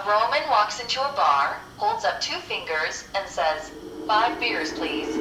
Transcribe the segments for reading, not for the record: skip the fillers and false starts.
Roman walks into a bar, holds up 2 fingers, and says, 5 beers, please.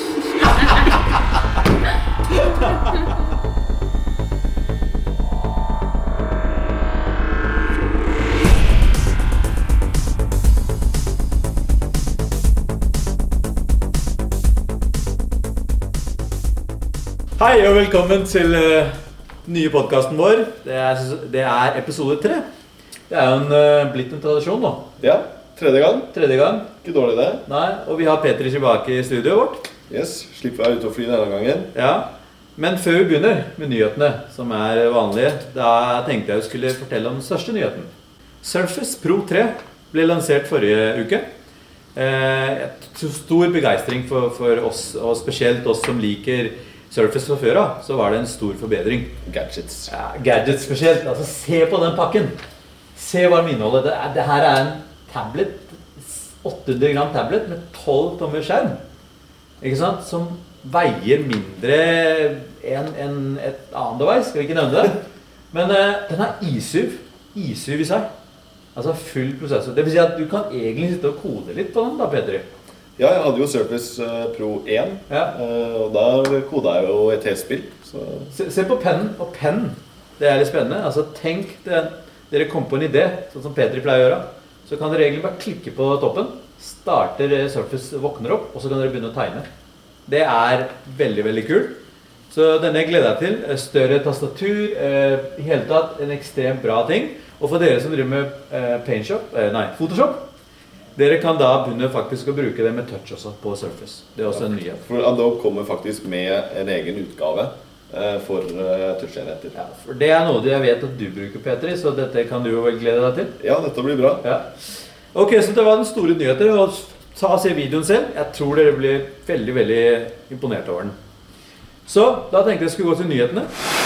Hei og velkommen til nye podcasten vår. Det er episode 3. Det er jo blitt en tradisjon nå. Ja, tredje gang. Ikke dårlig det. Nei, og vi har Peter tilbake I studioet vårt. Yes, slipper jeg ut og fly denne gangen. Ja, men før vi begynner med nyhetene, som er vanlige, da tenkte jeg skulle fortelle om den største nyheten. Surface Pro 3 ble lansert forrige uke. Stor begeistring for oss, og spesielt oss som liker Surface fra før av, så var det en stor forbedring. Gadgets. Ja, gadgets spesielt. Altså, se på den pakken. Se hva den inneholder. Det her er en tablet, 800 gram tablet med 12 tommer skjerm. Ikke sant? Som veier mindre enn et annet device. Skal vi ikke nevne det? Men den har i7 I seg. Altså full prosessor. Det vil si at du kan egentlig sitte og kode litt på den da, Peter. Ja, jeg hadde jo Surface Pro 1, ja. Og der kodet jeg jo et helt spill. Så. Se på pennen, og pennen, det er litt spennende. Altså tenk dere kom på en idé, sånn som Peter pleier å gjøre. Så kan dere egentlig bare klikke på toppen, starter Surface våkner opp, og så kan dere begynne å tegne. Det er veldig, veldig kult. Så denne gleder jeg til. Større tastatur, I hele tatt en ekstremt bra ting. Og for dere som driver med Photoshop, dere kan da begynne faktisk å bruke det med touch også på Surface. Det er også en nyhet. For Adobe kommer faktisk med en egen utgave for touch-enheter. Ja, for det er noe jeg vet at du bruker, Peter, så dette kan du jo vel glede deg til. Ja, dette blir bra. Ja. Ok, så det var den store nyheter, og ta og se videoen selv. Jeg tror dere blir veldig, veldig imponert over den. Så, da tenkte jeg skulle gå til nyhetene.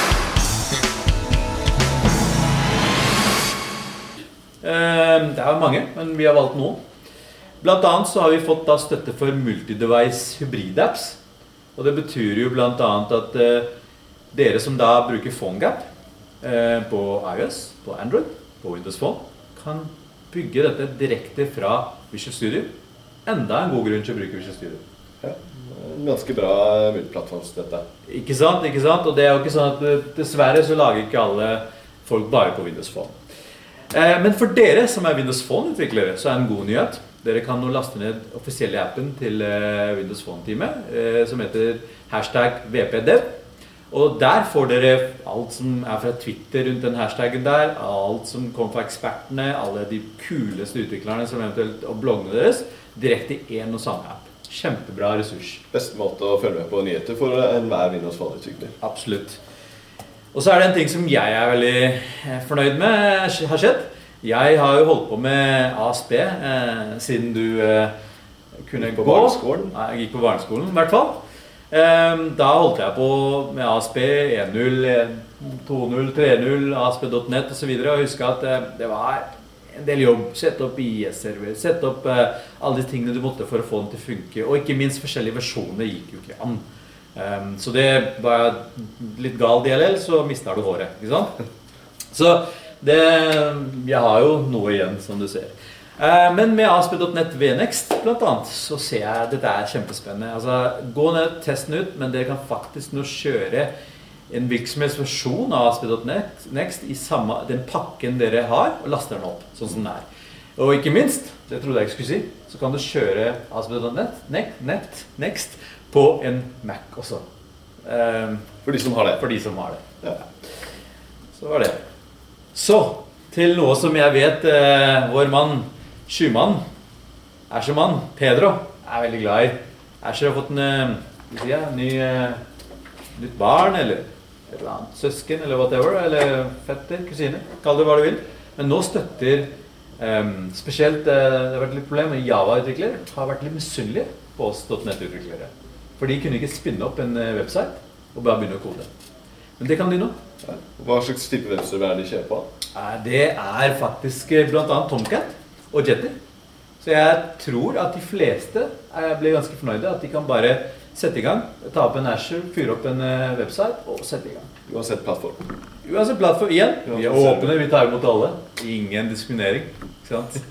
Det er mange, men vi har valgt noen. Blant annet så har vi fått da støtte for multi-device hybrid-apps. Og det betyr jo blant annet at dere som da bruker PhoneGap på iOS, på Android, på Windows Phone, kan bygge dette direkte fra Visual Studio. Enda en god grunn til å bruke Visual Studio. Ja, ganske bra multiplattformsstøtte. Ikke sant? Og det er jo ikke sånn at dessverre så lager ikke alle folk bare på Windows Phone. Men for dere som er Windows Phone-utviklere, så er det en god nyhet. Dere kan nå laste ned offisielle appen til Windows Phone-teamet, som heter #VPDev. Og der får dere alt som er fra Twitter rundt den hashtaggen der, alt som kommer fra ekspertene, alle de kuleste utviklerne som eventuelt, og bloggene deres, direkte I en og samme app. Kjempebra ressurs. Beste måte å følge med på nyheter for enhver Windows Phone-utvikler. Absolutt. Og så er det en ting som jeg er veldig fornøyd med har skjedd. Jeg har jo holdt på med ASP siden du kunne gå. Jeg gikk på barneskolen I hvert fall. Da holdt jeg på med ASP 1.0, 2.0, 3.0, ASP.net og så videre. Og husker at det var en del jobb. Sette opp IS-server, sette opp alle de tingene du måtte for å få den til å funke. Og ikke minst forskjellige versjoner gikk jo ikke an. Så det var litt gal DLL, så mistet du håret, ikke sant? Så jeg har jo noe igjen, som du ser. Men med ASP.NET VNext, blant annet, så ser jeg at dette er kjempespennende. Altså, gå ned, test den ut, men dere kan faktisk nå kjøre en virksomhetsversjon av ASP.NET I den pakken dere har, og laste den opp, sånn som den er. Og ikke minst, det trodde jeg ikke skulle si, så kan du kjøre ASP.NET Next på en Mac også. For de som har det. For de som har det. Ja. Så var det. Så, til noe som jeg vet vår mann, Schumann, Ashermann, Pedro, er veldig glad I. Asher har fått nytt barn, eller et eller annet søsken, eller whatever, eller fetter, kusine, kall det hva du vil. Men nå støtter spesielt, det har vært litt problem med Java-utviklere, har vært litt misunnelige på oss .NET-utviklere. For de kunne ikke spinne opp en website og bare begynne å kode. Men det kan de nå. Ja. Hva slags type webserver de kjører på? Det er faktisk blant annet Tomcat og Jetty. Så jeg tror at de fleste blir ganske fornøyde at de kan bare sette I gang, ta opp en Azure, fyre opp en website og sette I gang. Uansett plattform. Uansett plattform, igjen. Vi er åpne, vi tar imot alle. Ingen diskriminering, ikke sant?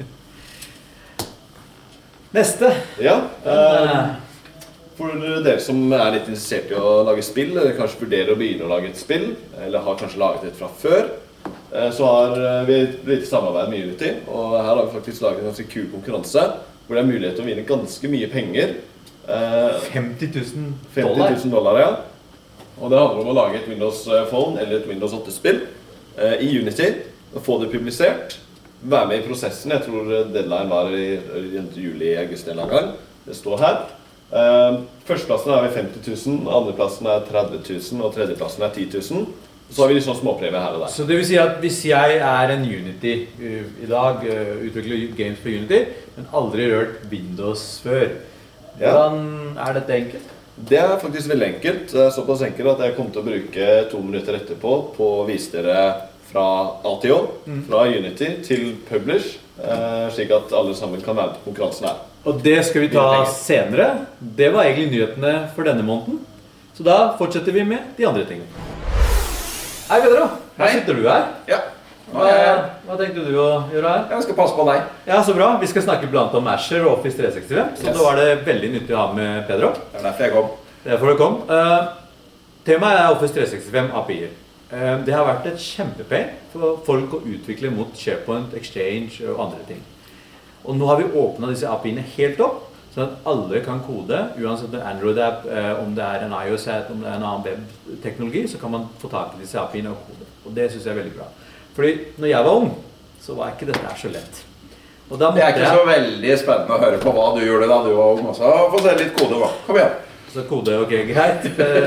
Neste. Ja, for dere som er litt interessert i å lage spill, eller kanskje vurderer å begynne å lage et spill, eller har kanskje laget et fra før, så har vi et lite samarbeid med Unity, og her har vi faktisk laget en ganske kul konkurranse, hvor det er mulighet til å vinne ganske mye penger. 50 000 $50,000, ja. Og det handler om å lage et Windows Phone eller et Windows 8-spill i Unity, og få det publisert, være med i prosessen. Jeg tror deadline var i juli-august en gang. Det står her. Førsteplassen er 50 000, andreplassen er 30 000, og tredjeplassen er 10 000. Så har vi litt sånn småpremier her og der. Så det vil si at hvis jeg er en Unity i dag, utvikler games på Unity, men aldri rørt Windows før, hvordan er dette enkelt? Det er faktisk veldig enkelt. Såpass enkelt at jeg kommer til å bruke 2 minutter etterpå på å vise dere fra ATO, fra Unity til Publish, slik at alle sammen kan være på konkurransen her. Og det skal vi ta senere. Det var egentlig nyhetene for denne måneden. Så da fortsetter vi med de andre tingene. Hei Pedro, her sitter du her. Ja. Hva tenkte du å gjøre her? Jeg skal passe på deg. Ja, så bra. Vi skal snakke blant annet om Azure og Office 365, så da var det veldig nyttig å ha med Pedro. Det er derfor jeg kom. Derfor du kom. Temaet er Office 365 API-er. Det har vært et kjempepain for folk å utvikle mot SharePoint, Exchange og andre ting. Og nå har vi åpnet disse API-ene helt opp, sånn at alle kan kode, uansett om det er Android-app, om det er en iOS-app, om det er en annen web-teknologi, så kan man få tak i disse API-ene og kode. Og det synes jeg er veldig bra. Fordi når jeg var ung, så var ikke dette så lett. Og da det er ikke så veldig spennende å høre på hva du gjorde da du var ung også. Få se litt kode da. Kom igjen. Så kode, ok, greit.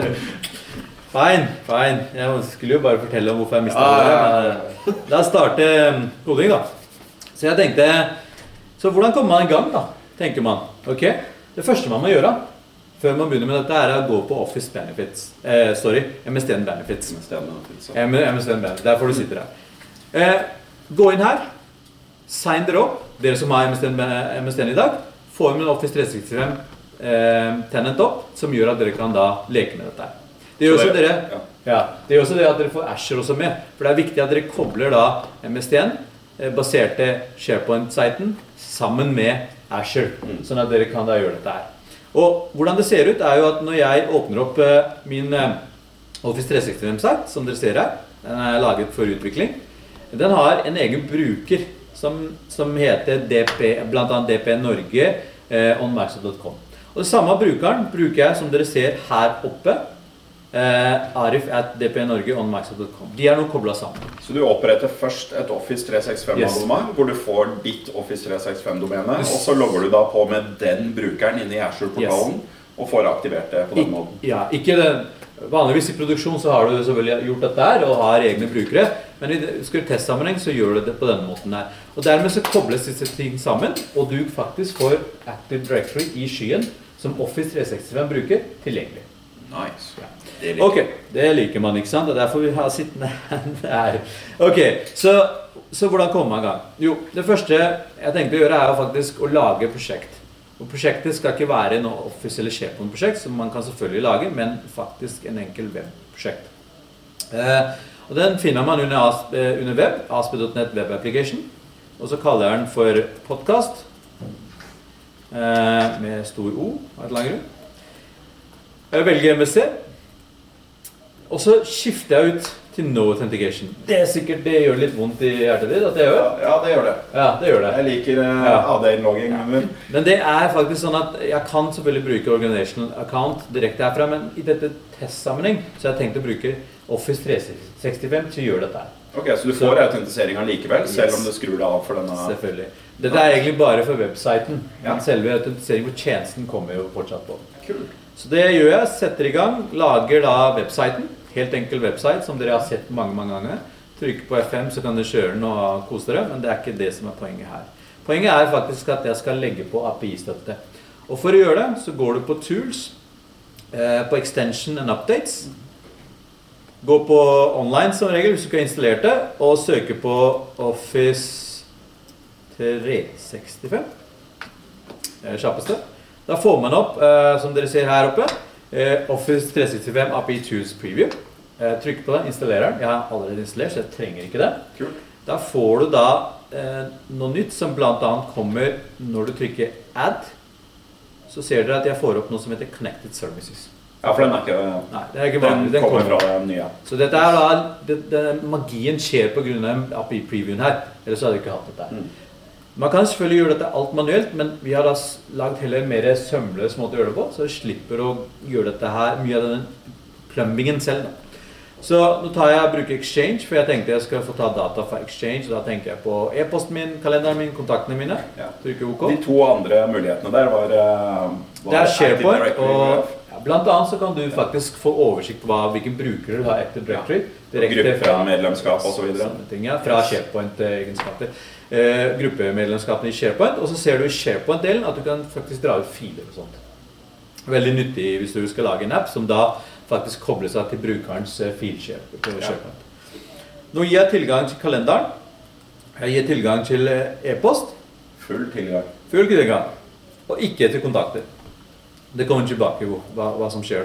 Fine. Jeg skulle jo bare fortelle om hvorfor jeg mistet det. La oss starte koding da. Så jeg tenkte, så hvordan kommer man i gang da, tenker man. Ok, det første man må gjøre før man begynner med dette er å gå på Office Benefits. MSDN Benefits. MSDN Benefits, derfor du sitter her. Gå inn her, sign dere opp, dere som har MSDN i dag, få med Office 365 tenant opp, som gjør at dere kan da leke med dette. Det gjør også det også det at dere får Azure også med, for det er viktig at dere kobler da MSDN, baserte SharePoint-siten, sammen med Azure, sånn at dere kan da gjøre dette her. Og hvordan det ser ut er jo at når jeg åpner opp min Office 365-site, som dere ser her, den er laget for utvikling, den har en egen bruker som heter blant annet DP Norge on Microsoft.com. Og det samme brukeren bruker jeg som dere ser her oppe, Arif at DP Norge on Microsoft.com. De er nå koblet sammen. Så du oppretter først et Office 365-abonnement, hvor du får ditt Office 365-domene, og så logger du da på med den brukeren inne i Azure-portalen, og får aktivert det på den måten. Ja, ikke det. Vanligvis i produksjon så har du selvfølgelig gjort dette her, og har egne brukere, men i testsammenheng så gjør du det på denne måten her. Og dermed så kobles disse ting sammen, og du faktisk får Active Directory i skyen, som Office 365 bruker, tilgjengelig. Nice. Ja. Ok, det liker man, ikke sant? Det er derfor vi har sittende her. Ok, så hvordan kommer man i gang? Jo, det første jeg tenkte å gjøre er faktisk å lage prosjekt. Og prosjektet skal ikke være noe Office eller SharePoint-prosjekt, som man kan selvfølgelig lage, men faktisk en enkel web-prosjekt. Og den finner man under web, ASP.NET Web Application, og så kaller jeg den for podcast, med stor O, av et langere. Jeg velger MSC, og så skifter jeg ut til No Authentication. Det gjør litt vondt i hjertet ditt at jeg gjør. Ja, det gjør det. Ja, det gjør det. Jeg liker AD-logging. Ja. Men det er faktisk sånn at jeg kan selvfølgelig bruke Organizational Account direkte herfra, men i dette testsammenheng så har jeg tenkt å bruke Office 365 til å gjøre dette her. Ok, så du får autentiseringen likevel, selv om du skrur det av for denne... Selvfølgelig. Dette er egentlig bare for websiten, men selve autentiseringen på tjenesten kommer jo fortsatt på. Kult. Så det gjør jeg, setter i gang, lager da websiten, helt enkel website som dere har sett mange ganger. Trykker på F5 så kan dere kjøre den og kose dere, men det er ikke det som er poenget her. Poenget er faktisk at jeg skal legge på API-støtte. Og for å gjøre det så går du på Tools, på Extension and Updates. Gå på online som regel hvis du ikke har installert det, og søke på Office 365. Det er det kjappeste. Da får man opp, som dere ser her oppe, Office 365 API Tools Preview. trykker på den, installerer den. Jeg har allerede installert, så jeg trenger ikke det. Kult. Da får du da noe nytt som blant annet kommer når du trykker Add. Så ser dere at jeg får opp noe som heter Connected Services. Ja, for den ikke... Nei, det ikke vanlig. Den kommer fra den nye. Så dette da, magien skjer på grunn av API-previewen her. Ellers hadde jeg ikke hatt dette her. Man kan selvfølgelig gjøre dette alt manuelt, men vi har da lagt heller mer sømløs måte å gjøre det på, så vi slipper å gjøre dette her, mye av den plumbingen selv da. Så nå bruker Exchange, for jeg tenkte jeg skal få ta data fra Exchange, og da tenker jeg på e-posten min, kalenderen min, kontaktene mine. Ja. Trykker OK. De 2 andre mulighetene der var det SharePoint, og blant annet så kan du faktisk få oversikt på hvilken brukere du har Active Directory. Gruppemedlemskap og så videre. Fra SharePoint-egenskaper. Gruppemedlemskapene i SharePoint, og så ser du i SharePoint-delen at du kan faktisk dra ut filer og sånt. Veldig nyttig hvis du skal lage en app som da faktisk kobler seg til brukerens filshare på SharePoint. Nå gir jeg tilgang til kalenderen. Jeg gir tilgang til e-post. Full tilgang. Full tilgang. Og ikke til kontakter. Det kommer tilbake hva som skjer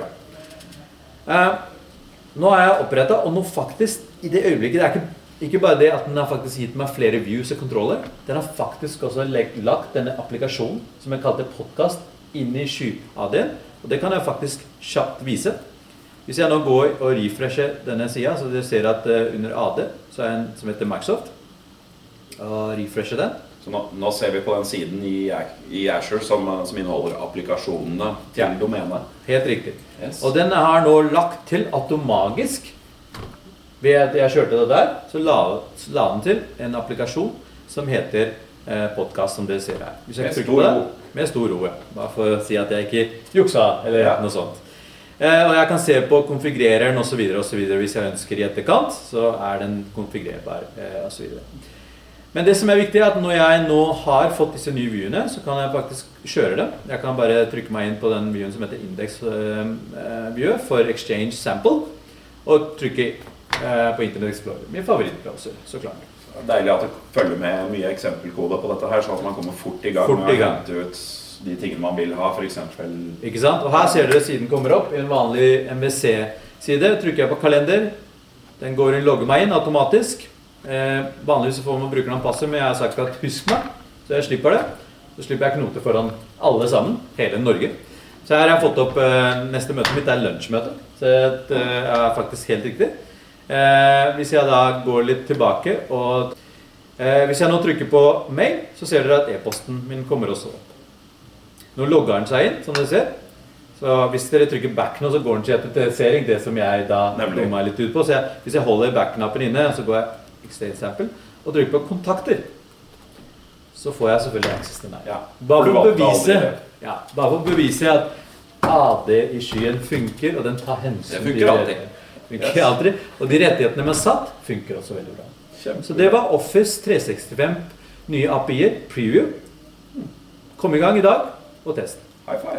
da. Nå har jeg opprettet, og nå faktisk, i det øyeblikket, det ikke bare det at den har faktisk gitt meg flere views og kontroller, den har faktisk også lagt denne applikasjonen, som jeg kalte podcast, inn i sky-AD-en, og det kan jeg faktisk kjapt vise. Hvis jeg nå går og refresher denne siden, så dere ser at under AD, så er en som heter Microsoft, og refresher den. Så nå ser vi på den siden i Azure som inneholder applikasjonene til domenet. Helt riktig. Yes. Og den har nå lagt til automagisk. Ved at jeg kjørte det der, så la den til en applikasjon som heter podcast, som dere ser her. Hvis jeg trykker på det, med stor ro, bare for å si at jeg ikke juksa, eller noe sånt. Og jeg kan se på konfigureren og så videre, hvis jeg ønsker i etterkant, så er den konfigurerbar og så videre. Men det som er viktig er at når jeg nå har fått disse nye viewene, så kan jeg faktisk kjøre det. Jeg kan bare trykke meg inn på den viewen som heter Index View for Exchange Sample, og trykke på Internet Explorer. Min favorittbrowser, så klart. Deilig at det følger med mye eksempelkode på dette her, så at man kommer fort i gang med å hente ut de tingene man vil ha, for eksempel. Ikke sant? Og her ser dere siden kommer opp i en vanlig MVC-side. Trykker jeg på kalender. Den går inn, logger meg inn automatisk. Vanligvis får man bruke noen passer, men jeg har sagt at husk meg, så jeg slipper det. Så slipper jeg knote foran alle sammen, hele Norge. Så her har jeg fått opp neste møte mitt, det er lunsjmøte. Så det er faktisk helt riktig. Hvis jeg da går litt tilbake, og hvis jeg nå trykker på mail, så ser dere at e-posten min kommer også opp. Nå logger den seg inn, som dere ser. Så hvis dere trykker back nå, så går den til automatisering, det som jeg da går meg litt ut på. Så hvis jeg holder back-knappen inne, så går jeg Example, og trykker på kontakter, så får jeg selvfølgelig access til den. Bare for å bevise at AD i skyen funker, og den tar hensyn til det. Funker alltid. Og de rettighetene man satt funker også veldig bra. Så det var Office 365 nye API-er, preview. Kom i gang i dag, og test. High five.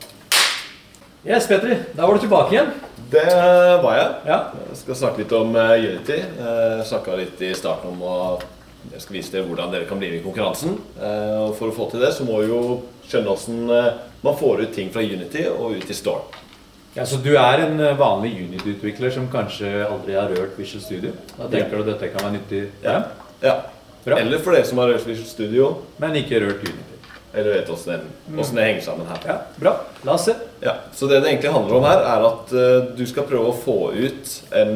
Yes, Petri, da var du tilbake igjen. Det var jeg. Jeg skal snakke litt om Unity. Jeg snakket litt i starten om at jeg skal vise dere hvordan dere kan bli med i konkurransen. Og for å få til det så må vi jo skjønne hvordan man får ut ting fra Unity og ut i Store. Ja, så du er en vanlig Unity-utvikler som kanskje aldri har rørt Visual Studio. Da tenker du at dette kan være nyttig? Ja. Eller for dere som har rørt Visual Studio. Men ikke rørt Unity. Eller vet hvordan det henger sammen her. Ja, bra. La oss se. Ja, så det egentlig handler om her er at du skal prøve å få ut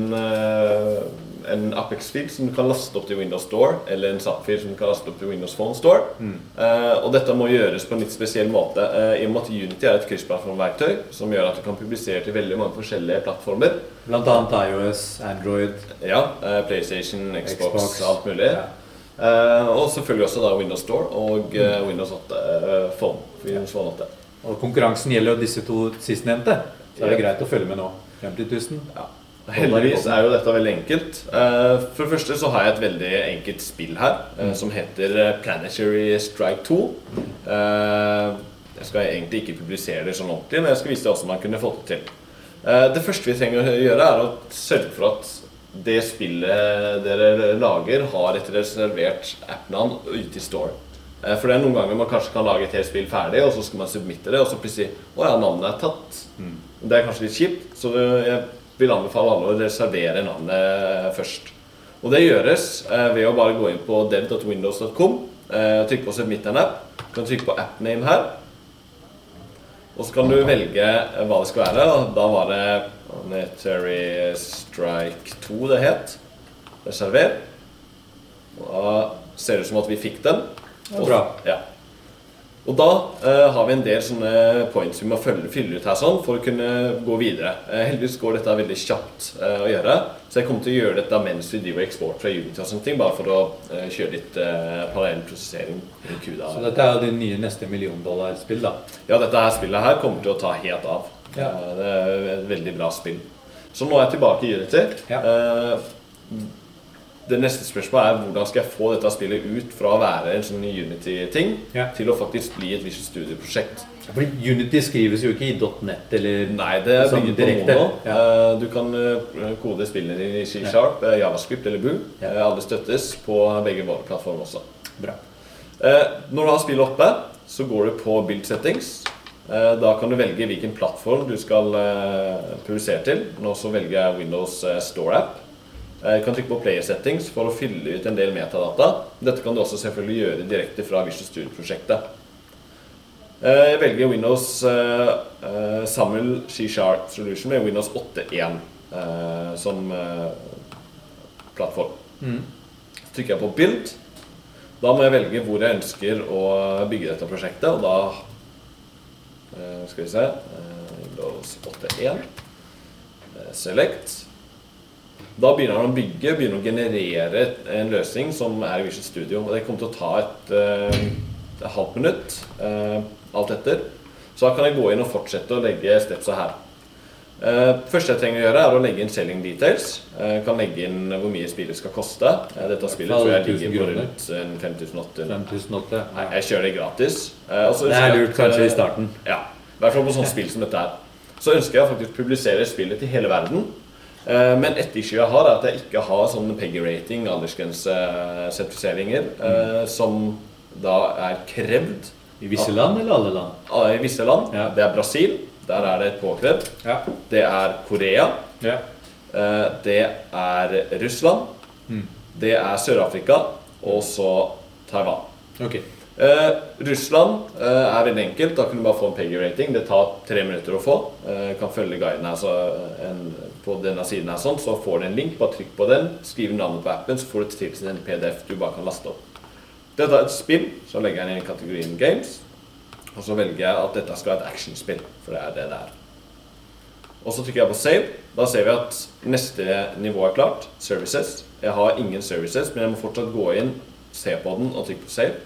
en Apex-fil som du kan laste opp til Windows Store, eller en SAP-fil som du kan laste opp til Windows Phone Store. Og dette må gjøres på en litt spesiell måte, i og med at Unity er et kryssplattformverktøy som gjør at du kan publisere til veldig mange forskjellige plattformer. Blant annet iOS, Android. Ja, PlayStation, Xbox, alt mulig. Og selvfølgelig også da Windows Store og Windows 8 Phone, Windows Phone 8. Og konkurransen gjelder jo disse to sistnevnte, så er det greit å følge med nå. 50 000. Ja. Heldigvis er jo dette veldig enkelt. For det første så har jeg et veldig enkelt spill her, som heter Planetary Strike 2. Jeg skal egentlig ikke publisere det sånn ordentlig, men jeg skal vise deg hvordan man kunne få det til. Det første vi trenger å gjøre er å sørge for at det spillet dere lager har et reservert app-navn ute i Store. For det er noen ganger man kanskje kan lage et helt spill ferdig, og så skal man submitte det, og så plutselig, navnet er tatt. Det er kanskje litt kjipt, så vil anbefale alle å reservere navnet først. Og det gjøres ved å bare gå inn på dev.windows.com, trykke på Submit an app, du kan trykke på app name her, og så kan du velge hva det skal være. Da var det Planetary Strike 2 det het, reserver. Og da ser det ut som at vi fikk den. Bra. Ja. Og da har vi en del sånne points vi må fylle ut her sånn for å kunne gå videre. Heldigvis går dette veldig kjapt å gjøre, så jeg kommer til å gjøre dette mens vi driver eksport fra Unity og sånne ting, bare for å kjøre litt parallell prosessering i CUDA. Så dette er jo din nye neste $1 million spill da? Ja, dette her spillet her kommer til å ta helt av. Ja. Det er et veldig bra spill. Så nå er jeg tilbake i Unity. Ja. Det neste spørsmålet er hvordan skal jeg få dette spillet ut fra å være en sånn Unity-ting til å faktisk bli et Visual Studio-prosjekt. Fordi Unity skrives jo ikke i .NET eller... Nei, det er sånn bygget på direkte. Mono. Du kan kode spillene i C#, JavaScript eller Bool. Alle støttes på begge våre plattformer også. Bra. Når du har spillet oppe, så går du på Build Settings. Da kan du velge hvilken plattform du skal publisere til. Nå så velger jeg Windows Store App. Du kan trykke på Player Settings for å fylle ut en del metadata. Dette kan du også selvfølgelig gjøre direkte fra Visual Studio-prosjektet. Jeg velger Windows SAML C# Solution med Windows 8.1 som plattform. Så trykker jeg på Build. Da må jeg velge hvor jeg ønsker å bygge dette prosjektet, og da skal vi se Windows 8.1 Select. Da begynner han å bygge, begynner å generere en løsning som er i Visual Studio. Og det kommer til å ta et halvt minutt, alt etter. Så da kan jeg gå inn og fortsette å legge stepsa her. Første jeg trenger å gjøre er å legge inn selling details. Jeg kan legge inn hvor mye spillet skal koste. Dette spillet tror jeg ligger på rundt 5.800. 5.800, Nei, jeg kjører det gratis. Det er lurt kanskje i starten. Ja, i hvert fall på sånne spill som dette her. Så ønsker jeg faktisk å publisere spillet til hele verden. Men et issue jeg har er at jeg ikke har sånn PEGI-rating, aldersgrense-sertifiseringer, som da er krevd. I visse land eller alle land? I visse land. Ja. Det er Brasil, der er det et påkrevd. Ja. Det er Korea. Ja. Det er Russland. Det er Sør-Afrika, og så Taiwan. Ok. Russland er veldig enkelt, da kan du bare få en PEGI-rating. Det tar 3 minutter å få. Kan følge guiden her, så på denne siden her sånn, så får du en link, bare trykk på den, skriv navnet på appen, så får du til en PDF du bare kan laste opp. Dette er et spill, så legger jeg inn i kategorien Games, og så velger jeg at dette skal være et actionspill, for det er det det er. Og så trykker jeg på Save. Da ser vi at neste nivå er klart, Services. Jeg har ingen services, men jeg må fortsatt gå inn, se på den og trykke på Save.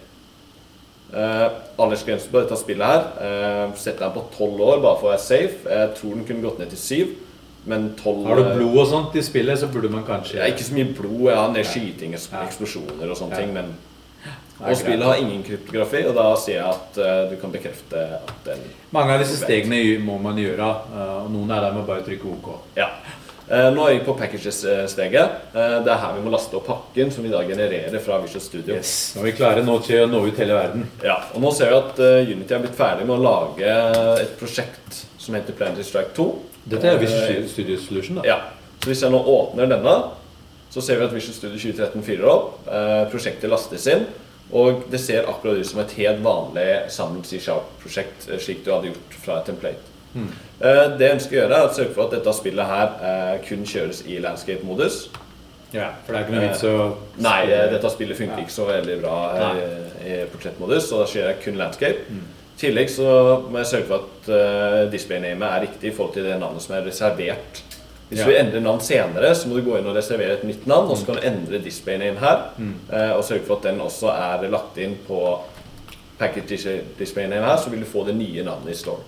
Aldersgrensen på dette spillet her setter jeg på 12 år bare for å være safe. Jeg tror den kunne gått ned til 7, men 12... Har du blod og sånt i spillet, så burde man kanskje... Ja, ikke så mye blod, jeg har en del skyting, eksplosjoner og sånne ting, men... Og spillet har ingen kryptografi, og da sier jeg at du kan bekrefte at den... Mange av disse stegene må man gjøre, og noen er der med bare trykke OK. Ja. Nå er jeg på Packages-steget. Det er her vi må laste opp pakken som vi da genererer fra Visual Studio. Yes, nå er vi klare nå til å nå ut hele verden. Ja, og nå ser vi at Unity har blitt ferdig med å lage et prosjekt som heter Planetary Strike 2. Dette er Visual Studio Solution da? Ja, så hvis jeg nå åpner denne, så ser vi at Visual Studio 2013 fyrer opp. Prosjektet lastes inn, og det ser akkurat ut som et helt vanlig SAML C#-prosjekt, slik du hadde gjort fra et template. Det jeg ønsker å gjøre er å sørge for at dette spillet her kun kjøres i landscape-modus. Ja, for det er ikke noe vits å... Nei, dette spillet funker ikke så veldig bra i portrettmodus, så da kjører jeg kun landscape. I tillegg så må jeg sørge for at display-namet er riktig i forhold til det navnet som er reservert. Hvis du endrer navn senere, så må du gå inn og reservere et nytt navn, og så kan du endre display-name her, og sørge for at den også er lagt inn på package display-name her, så vil du få det nye navnet i store.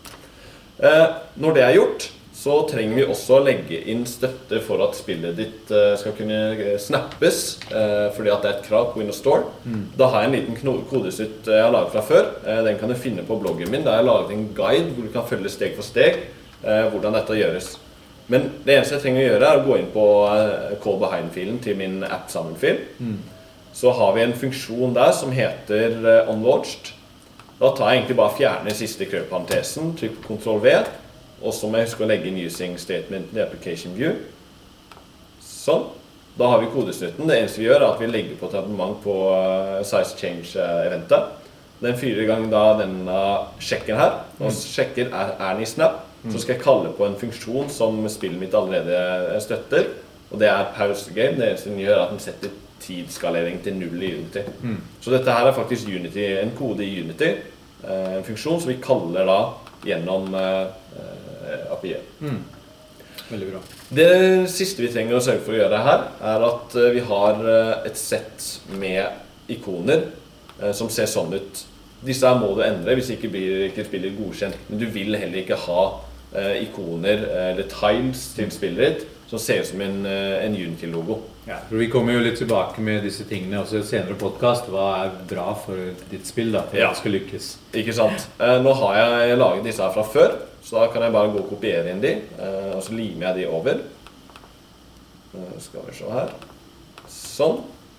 Når det er gjort, så trenger vi også å legge inn støtte for at spillet ditt skal kunne snappes, fordi at det er et krav på Windows Store. Da har jeg en liten kodesutt jeg har laget fra før. Den kan du finne på bloggen min. Der har jeg laget en guide hvor du kan følge steg for steg hvordan dette gjøres. Men det eneste jeg trenger å gjøre er å gå inn på call behind-filen til min app-sammenfil. Så har vi en funksjon der som heter unlaunched. Da tar jeg egentlig bare fjerne siste krøparentesen, trykk på Ctrl V, og så må jeg huske å legge inn using statement i application view. Sånn. Da har vi kodesnutten. Det eneste vi gjør at vi legger på et abonnement på size change-eventet. Den fyrer I gang da denne sjekken her, og sjekker er den I snap. Så skal jeg kalle på en funksjon som spillet mitt allerede støtter, og det pause game. Det eneste den gjør at den setter tidsskalering til 0 I Unity. Så dette her faktisk Unity, en kode I Unity, en funksjon som vi kaller da gjennom API-et. Veldig bra. Det siste vi trenger å sørge for å gjøre her, at vi har et sett med ikoner som ser sånn ut. Disse her må du endre hvis ikke spiller godkjent, men du vil heller ikke ha ikoner eller tiles til spillet ditt som ser ut som en Unity-logo. Ja, for vi kommer jo litt tilbake med disse tingene også I et senere podcast. Hva bra for ditt spill da, for at det skal lykkes? Ikke sant? Nå har jeg laget disse her fra før, så da kan jeg bare gå og kopiere inn de, og så limer jeg de over. Skal vi se her. Sånn.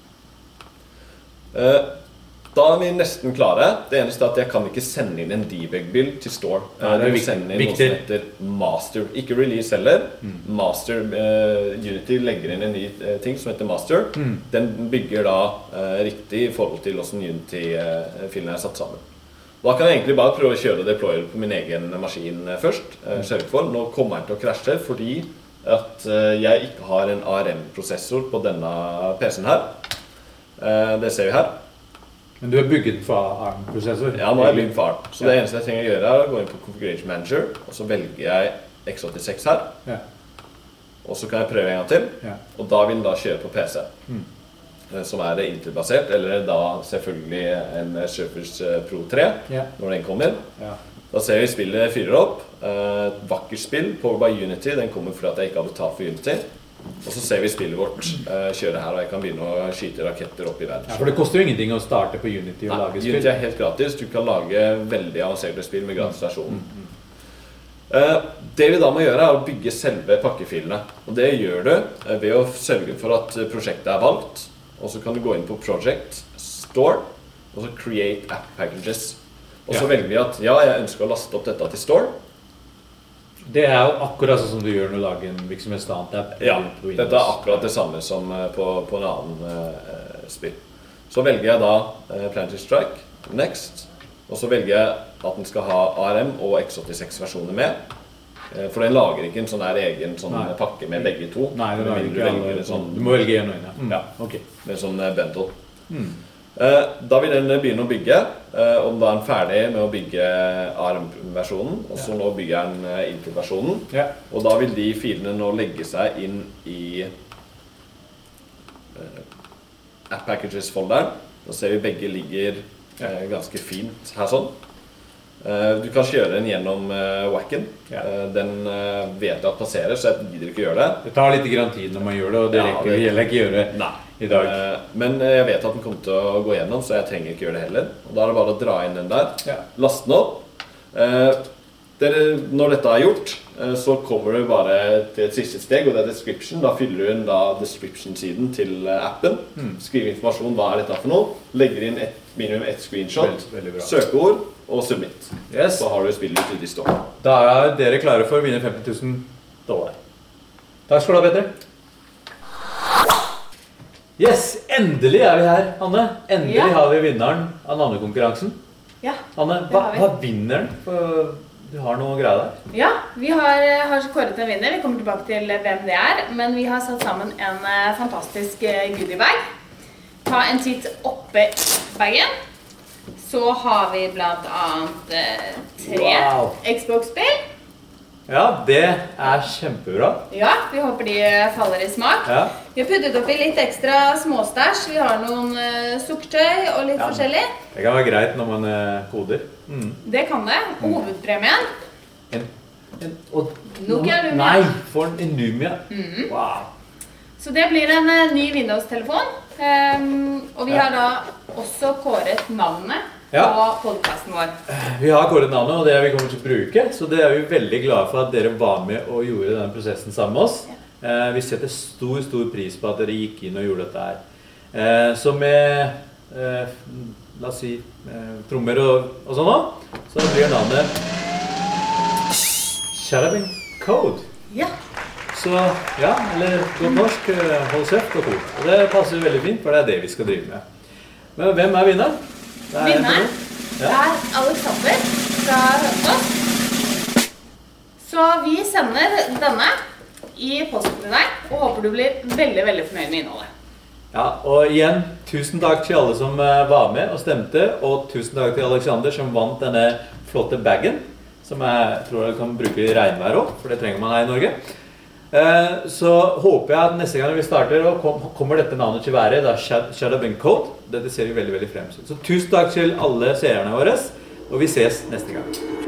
Da vi nesten klare. Det eneste at jeg kan ikke sende inn en debug-bild til store. Det må sende inn noe som heter master. Ikke release heller. Master, Unity legger inn en ny ting som heter master. Den bygger da riktig I forhold til hvordan Unity-filene satt sammen. Da kan jeg egentlig bare prøve å kjøre deployer på min egen maskin først. Sørg for. Nå kommer den til å krasje fordi at jeg ikke har en ARM-prosessor på denne PC-en her. Det ser vi her. Men du har bygget fra ARM-prosessor? Ja, nå har jeg bygget fra ARM. Så det eneste jeg trenger å gjøre å gå inn på Configuration Manager, og så velger jeg x86 her. Ja. Og så kan jeg prøve en gang til, og da vil den da kjøre på PC. Som det Intel-basert, eller da selvfølgelig en Surface Pro 3, når den kommer. Da ser vi spillet fyrer opp. Et vakkert spill, Powered by Unity, den kommer fordi at jeg ikke har betalt for Unity. Og så ser vi spillet vårt kjøre her, og jeg kan begynne å skyte raketter opp I verden. Ja, for det koster jo ingenting å starte på Unity og lage spill. Unity helt gratis. Du kan lage veldig avanserte spill med gratis versjonen. Det vi da må gjøre å bygge selve pakkefilene. Og det gjør du ved å sørge for at prosjektet valgt. Og så kan du gå inn på Project, Store, og så Create App Packages. Og så velger vi at jeg ønsker å laste opp dette til Store. Det jo akkurat sånn som du gjør når du lager en virksomhetsapp. Ja, dette akkurat det samme som på en annen spill. Så velger jeg da Planetary Strike, Next, og så velger jeg at den skal ha ARM og x86-versjoner med. For den lager ikke en sånn der egen pakke med begge to. Nei, det lager ikke du må velge en og en, ja. Okay. Med en sånn bundle. Da vil den begynne å bygge, og da den ferdig med å bygge ARM-versjonen, og så nå bygger den Intel-versjonen, og da vil de filene nå legge seg inn I App Packages-folderen. Da ser vi begge ligger ganske fint her sånn. Du kan kjøre den gjennom Wacken. Den vet at passerer, så jeg gidder ikke gjøre det. Det tar litt tid når man gjør det, og det rekker vi heller ikke gjøre I dag. Men jeg vet at den kommer til å gå gjennom, så jeg trenger ikke gjøre det heller. Og da det bare å dra inn den der, laste den opp. Når dette gjort, så kommer du bare til et siste steg, og det description. Da fyller du inn description-siden til appen. Skriver informasjon, hva dette for noe. Legger inn minimum ett screenshot, søkeord og submit. Så har du spillet ut I store. Da dere klare for å vinne $50,000. Takk skal du ha, Peter. Yes, endelig vi her, Anne. Endelig har vi vinneren av navnekonkurransen. Ja, Anne, hva vinner den? For du har noe greier der. Ja, vi har kåret en vinner. Vi kommer tilbake til hvem det men vi har satt sammen en fantastisk goodiebag. Ta en titt oppe I bagen. Så har vi blant annet 3 Xbox-spill. Ja, det kjempebra. Ja, vi håper de faller I smak. Vi har puttet opp I litt ekstra småstæsj. Vi har noen sukkertøy og litt forskjellig. Det kan være greit når man koder. Det kan det. Hovedpremien. Nokia Lumia. Nei, for en Lumia. Wow. Så det blir en ny Windows-telefon. Og vi har da også kåret navnet på podcasten vår. Vi har kåret navnet, og det vi kommer til å bruke. Så det vi veldig glade for at dere var med og gjorde denne prosessen sammen med oss. Vi setter stor pris på at dere gikk inn og gjorde dette her. Så med, la oss si, trommer og sånn da, så blir navnet Shadowing Code. Ja. Så ja, eller godt norsk, hold kjeft og kod. Og det passer veldig fint, for det er det vi skal drive med. Men hvem er vinneren? Vinneren er Alexander fra Hønefoss. Så vi sender denne i posten til deg, og håper du blir veldig, veldig fornøyd med innholdet. Ja, og igjen, tusen takk til alle som var med og stemte, og tusen takk til Alexander som vant denne flotte baggen, som jeg tror jeg kan bruke i regnvær også, for det trenger man her i Norge. Så håper jeg at neste gang vi starter, kommer dette navnet til å være da Shadowing Code. Dette ser vi veldig, veldig frem til. Så tusen takk til alle seerne våre, og vi ses neste gang.